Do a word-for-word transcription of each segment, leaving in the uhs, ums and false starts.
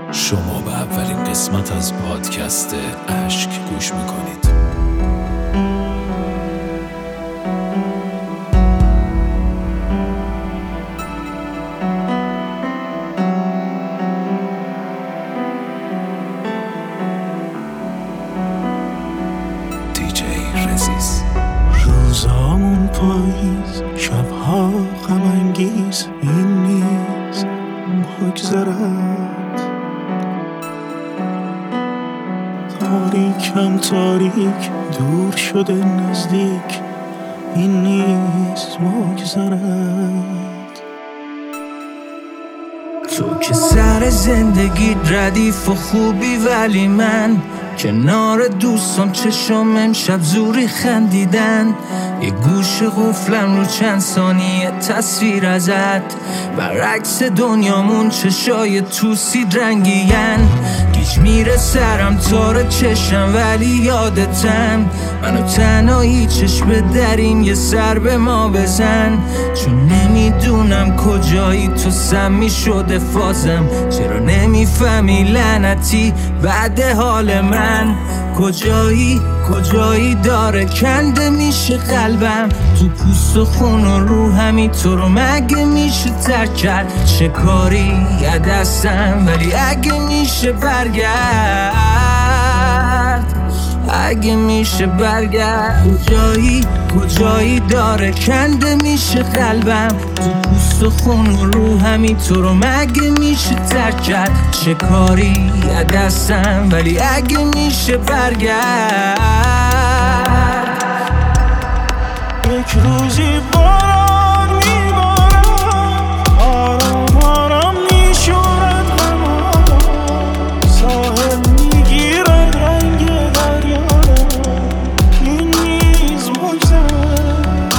شما به اولین قسمت از پادکست اشک گوش میکنید. دیجی رزیس. روزامون پاییز، شبها غم انگیز، این نیست بگذرد. تاریکم تاریک، دور شده نزدیک، این نیست بگذرد. تو که سر زندگی ردیف و خوبی، ولی من کنار دوستم چشم امشب زوری خندیدن. یه گوش قفلم رو چند ثانیه تصویر ازت، برعکس دنیامون چشای توسید رنگین. گیج میره سرم تار چشم ولی یادتم، منو تنهایی چشم دریم یه سر به ما بزن. چون نمیدونم کجایی تو سمی شده فازم، چرا نمیفهمی لعنتی بعد حال من. کجایی کجایی داره کنده میشه قلبم، تو پوست و خون و روحمی تو رو مگه میشه ترک کرد. چه کاری یه دستم ولی اگه میشه برگرد، اگه میشه برگرد. کجایی کجایی داره کنده میشه قلبم، تو پوست و خون و روحمی تو رو مگه میشه ترک کرد. چه کاری یه دستم ولی اگه میشه برگرد. یک روزی باران میبارد، آرام آرام میشورد غما، ساحل میگیرد رنگ دریا، این نیز بگذرد.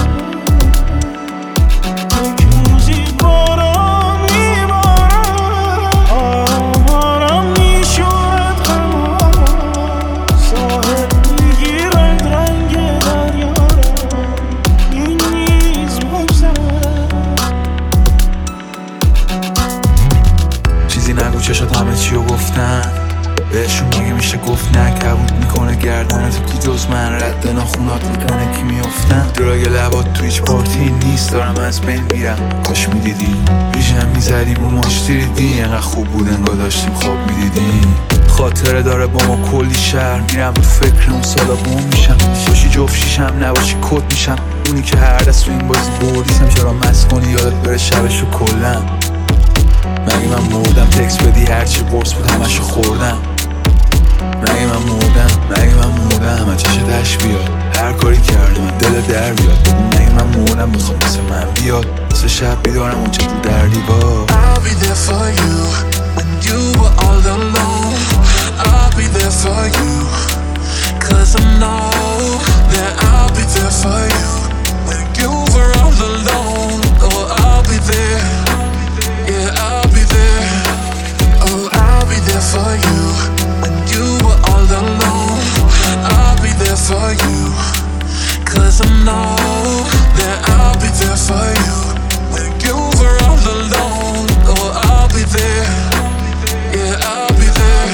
یک روزی باران میبارد، آرام آرام میشورد غما، ساحل میگیرد رنگ دریا، این نیز بگذرد. چیزی نگو چشات همه چیو گفتن، بهشون میگه میشه گفت نه، کبود میکنه گردنت کی جز من، رد ناخونات میکنه کی میافتن. دراگ لبات تو هیچ پارتی نیست، دارم از بین میرم. کاش میدیدی بیشم میزدیم و مشتی دیدی، انقدر خوب بود انگاه داشتیم خواب میدیدیم. خاطره داره با ما کلی شهر، میرم تو فکر اون سالا بوم میشم. باشی جفت شیشم نباشی کت میشم، اونی که هر دست تو این بازی بردیسم. چرا مست کنی یادت بره شبشو کلم، مگه من مردم تکس بدی هرچی قرص بود همشو خوردم. مگه من مردم مگه من مردم از چشت اش بیاد، هر کاری کردم من دل در بیاد. مگه من مردم بخوام مثل من بیاد، مثل شب بیدارم اونچه تو در دیوار. I'll be there for you when you were all alone. I'll be there for you, cause I know that I'll be there for you when you were all alone. Oh, I'll be there, yeah, I'll be there. Oh, I'll be there for you when you were all alone. I'll be there for you, cause I know that I'll be there for you when you were all alone. Oh, I'll be there, yeah, I'll be there.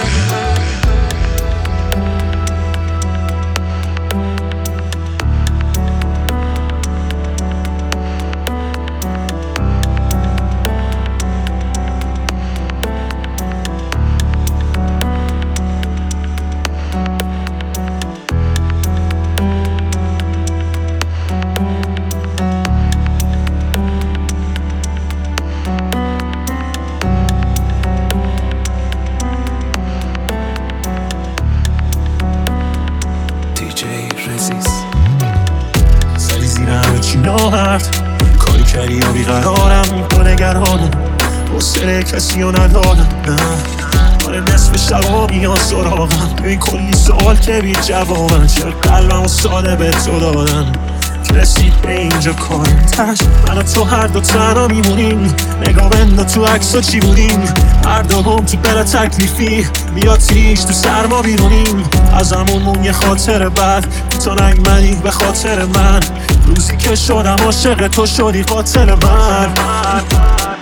دیجی رزیس. سری زیر همه چی نامرد، کاری کردی یا بیقرارم میکنه گرانم، حوصله کسی رو ندارم. نه آره نصف شبا میان سراغم، توی کلی سوال که بی جوابن. چرا قلبم و ساده به تو دادن که رسید به اینجا کارم تش. من و تو هر دو تنها میمونیم، نگاه بندا تو عکسا چی بودیم. هر دو هم تو بلا تکلیفی، بیا تیش تو سرما بیرونیم. از همون یه خاطر بد، تو ننگ منی به خاطر من. روزی که شدم عاشق تو شدی قاتل من.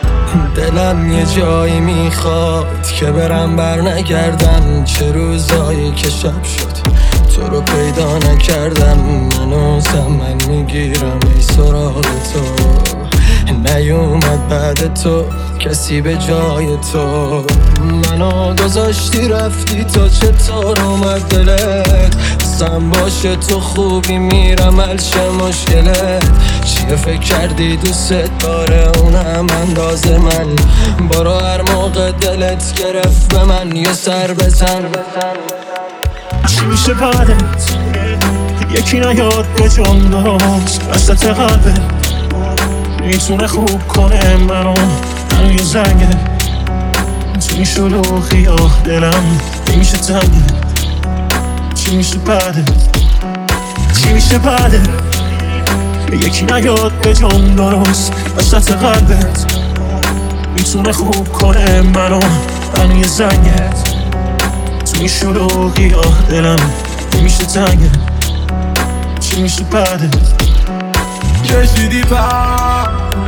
دلم یه جایی میخواد که برم بر نگردم. چه روزایی که شب شد تو رو پیدا نکردم. منو زمن میگیرم ای سراغ تو. نیومد بعد تو کسی به جای تو. منو گذاشتی رفتی تا چطور اومد دلت. سم باشه تو خوبی میرم الشه مشکلت. چیه فکر کردی دوست داره اونم اندازه من. برو هر موقع دلت گرفت به من یه سر بزن. چی میشه بعدت یکی نیاد به جان درست وسط قلبت. میتونه خوب کنه منو منو یه زنگه. تو این شلوغی آه دلم نمیشه تنگه. چی میشه بعدت چی میشه بعدت یکی نیاد به جان درست وسط قلبت. میتونه خوب کنه منو منو یه زنگه. تو این شلوغی آه دلم نمیشه تنگه. چی میشه بعدت کشیدی پر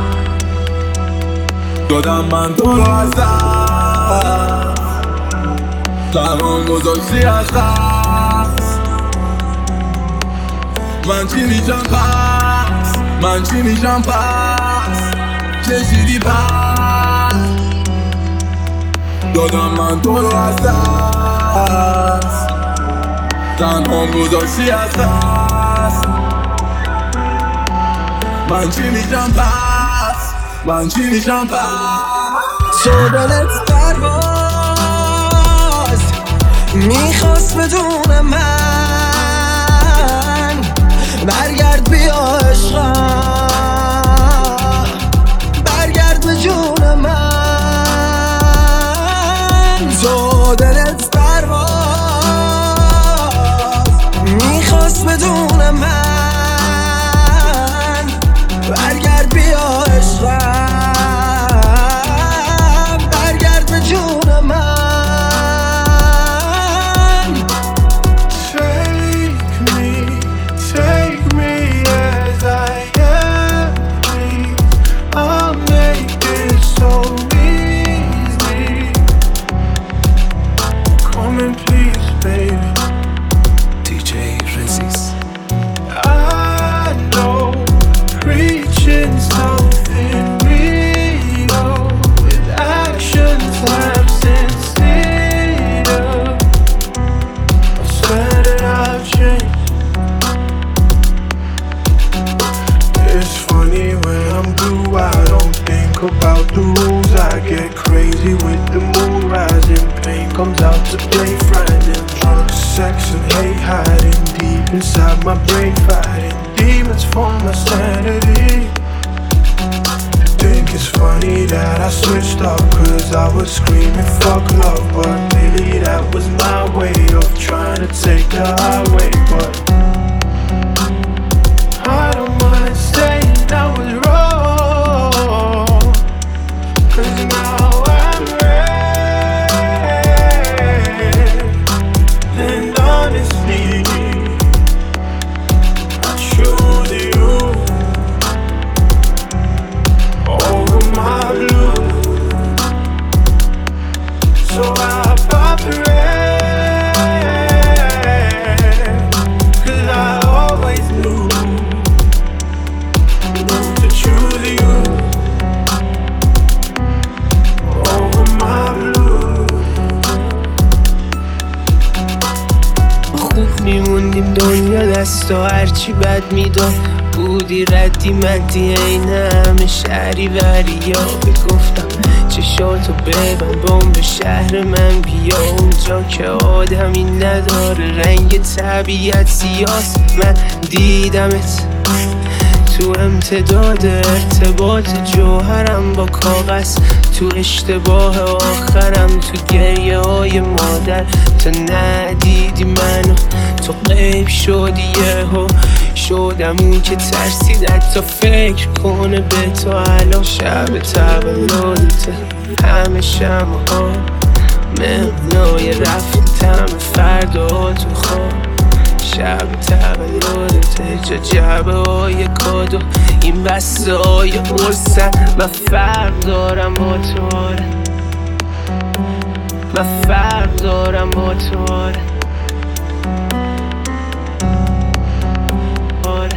دادم من تو رو از دست. تنها گذاشتی از دست. من چی میشم پس من چی میشم پس کشیدی پر دادم من تو رو از دست. تنها گذاشتی از دست. من چی میشم پس من چی میشم پس. تو دلت پرواز میخواست بدون من. برگرد بیا عشقم برگرد به جون من. تو دلت پرواز میخواست بدون من. برگرد بیا عشقم برگرد به جون من. Take me, take me as I am, please. I'll make it so easy. Come and please, baby. دی جی Resist. I know preaching something real with actions I'm sincere. I swear that I've changed. It's funny when I'm blue, I don't think about the rules. I get crazy with the mood rising. Pain comes out to play Friday. Drugs, sex and hate hiding deep inside my brain, fighting demons for my sanity. Think it's funny that I switched up, cause I was screaming fuck love. But maybe that was my way of trying to take the highway. But I don't mind saying I was wrong, cause now I'm ready. And honestly I choose you over my blue. So I pop the red, cause I always knew to choose you over my blue. خوب میموندیم دنیا دست و هرچی بد میداد. بودی ردی مدی این همه شهری وریا. بگفتم چشاتو ببن بمب شهر من بیا. اونجا که آدمی نداره رنگ طبیعت سیاست. من دیدمت تو امتداد ارتباط جوهرم با کاغذ. تو اشتباه آخرم تو گریه های مادر. تو ندیدی منو تو غیب شدی یهو. شدم اون که ترسید حتی فکر کنه به تو الان. شب تولدت همه شمع ها مهمنای رفتم فردا تو خواب. شب تولدت چه جعبه های کادو این بسته های قرصن من فرق دارم با تو آره من فرق دارم با تو آره آره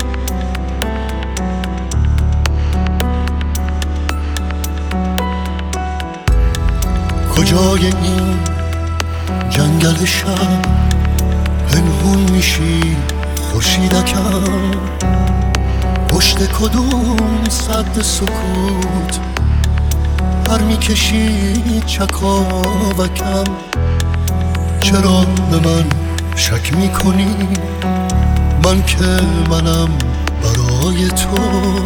کجای این جنگل شب پنهون میشی خورشیدکم پشت کدوم سد سکوت پر میکشی چکاوکم چرا به من شک میکنی من که منم برای تو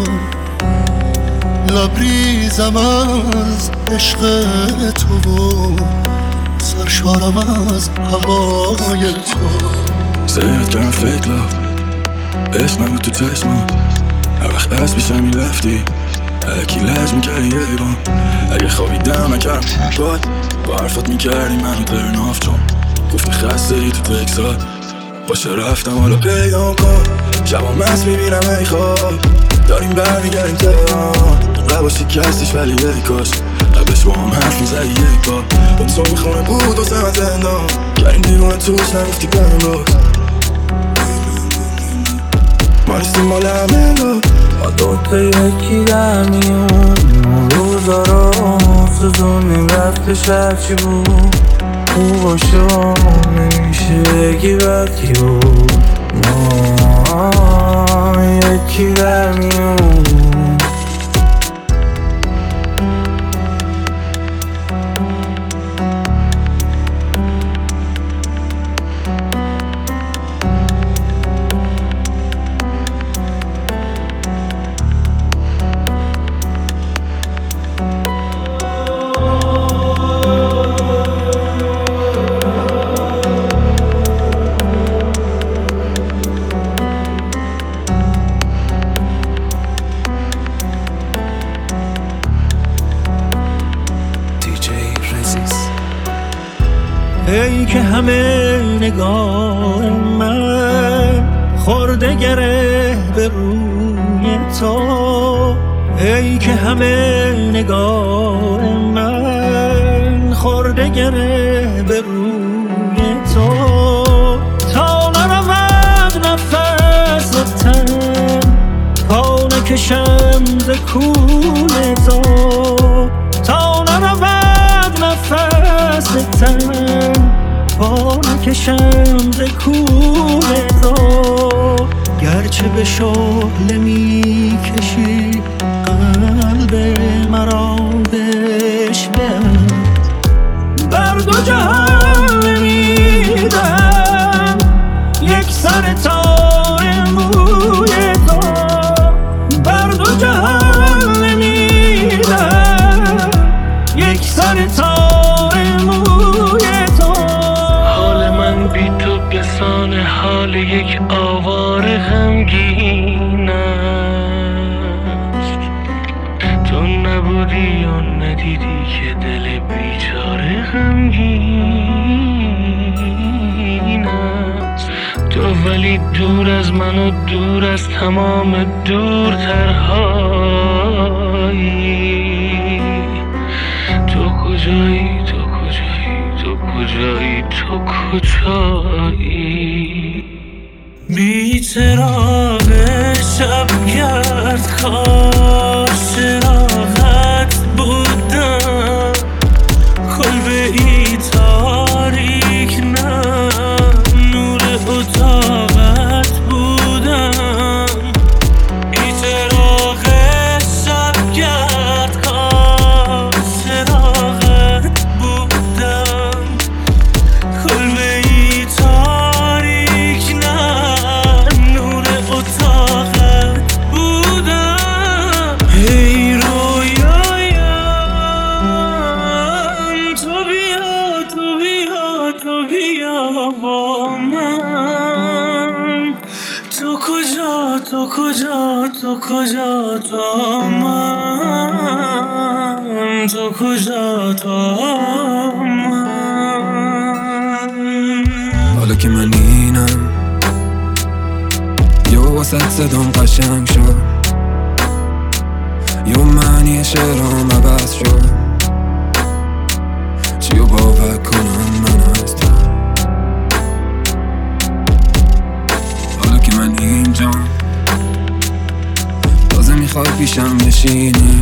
لبریزم از عشق تو و سرشارم از هوای تو سیرت کردم فیک لاف عشق نبود تو چشمات هر وقت از پیشم میرفتی الکی لج میکردی یه ایوان اگه خوابیدم نکردم باد با حرفات میکردی منو ترناف چون گفتی خسته ای تو تکسات باشه رفتم حالا پیدا کن شبا مست میبینم ای خواب داریم برمیگردیم تهران قباشی کسیش ولی ای کاش قبلش با هم حرف میزدی یک بار اون تو میخونه بود و سمت زندان کردیم دیوانه توش نگفتی کنم باز ما نیستیم مال همه دار ما دوتا یکی در میون روزا رو سوزونیم رفته شب چی بود خوب و شما نمیشه بگی بد کی بود ما یکی در میون ای که همه نگاه من خورده گره به روی تو ای که همه نگاه من خورده گره به روی تو تا نرود نفس تن پا نکشم ز کوی تو تا نرود نفس تن پا نکشم ز کوی تو گرچه به شعله می کشی قلب مرا بشبه بر دو جهان نمیدم یک سر تار موی تو بر دو جهان نمیدم یک سر تار موی تو حال من بی تو بسان حال یک آواره غمگین است تو نبودی و ندیدی که دل بیچاره غمگین است تو ولی دور از من و دور از تمام دورترهایی تو کجایی تو کجایی تو کجایی تو کجایی بی چراغ شبگرد کاش چراغت بودم کلبه ای تاریک نه نور اتاقت بودم بی چراغ شبگرد کاش چراغت بودم کلبه ای تاریک نه نور اتاقت بودم ای رویایم تو بیا تو بیا تو بیا با من تو کجا تو کجا تو کجا تو من تو کجا تو من حالا که من اینم واسه صدام قشنگ شد، یا معنی شعرام عوض شد. چیو باور کنم من از تو، حالا که من اینجام تازه میخوای پیشم بشینی.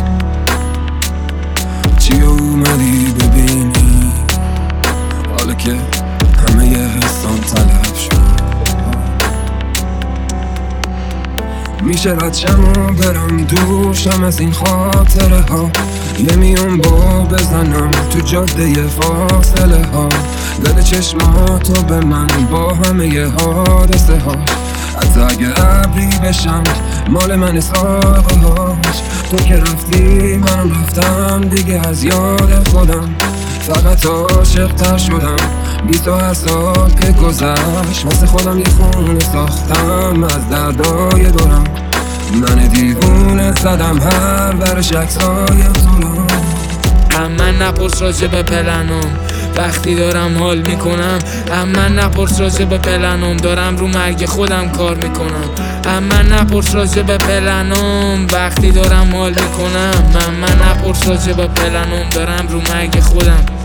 چیو اومدی ببینی، حالا که همه یه حسام طلب شد. میشه ردشم و برم دوشم از این خاطره ها، یه میون با بزنم تو جاده فاصله ها. دل چشماتو به من با همه ی حادثه هاش، حتی اگه ابری بشم مال من ساقه هاش. تو که رفتی منم رفتم دیگه از یاد خودم، فقط عاشق تر شدم بی تو هر سال که گذشت. واسه خودم یه خونه ساختم از دردای دورم، من دیوونه زدم هر برش عکسای طولم. اما نپرس راجع به پلنم وقتی دارم حال میکنم، اما نپرس راجع به پلنم دارم رو مرگ خودم کار میکنم. اما نپرس راجع به پلنم وقتی دارم حال میکنم، اما نپرس راجع به پلنم دارم رو مرگ خودم